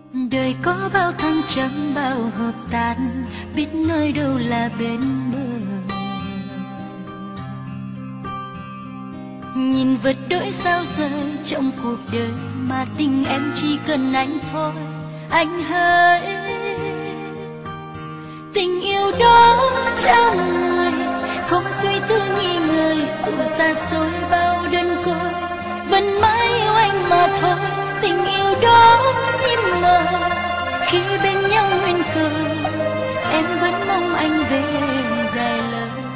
Đời có bao thăng trầm bao hợp tan, biết nơi đâu là bên bờ. Nhìn vật đổi sao rơi trong cuộc đời, mà tình em chỉ cần anh thôi, anh hỡi. Tình yêu đó trong người, không suy tư nghi ngờ, dù xa xôi bao đơn côi, vẫn mãi yêu anh mà thôi. Tình yêu đó im mờ, khi bên nhau nguyên khờ, em vẫn mong anh về dài lời.